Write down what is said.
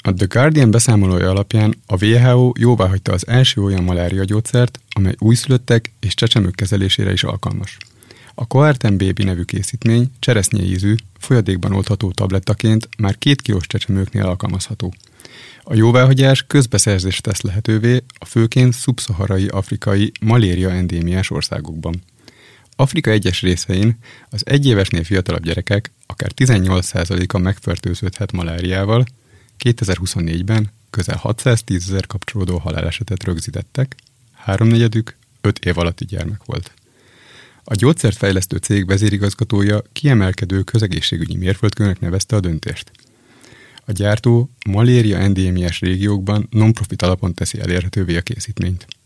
A The Guardian beszámolója alapján a WHO jóváhagyta az első olyan maláriagyógyszert, amely újszülöttek és csecsemők kezelésére is alkalmas. A Coartem Baby nevű készítmény cseresznyeízű, folyadékban oldható tablettaként már 2 kilós csecsemőknél alkalmazható. A jóváhagyás közbeszerzést tesz lehetővé a főként szubszaharai afrikai malária endémiás országokban. Afrika egyes részein az 1 évesnél fiatalabb gyerekek akár 18%-a megfertőződhet maláriával, 2024-ben közel 610 000 kapcsolódó halálesetet rögzítettek, 3/4 5 év alatti gyermek volt. A gyógyszert fejlesztő cég vezérigazgatója kiemelkedő közegészségügyi mérföldkőnek nevezte a döntést. A gyártó malária endémiás régiókban non-profit alapon teszi elérhetővé a készítményt.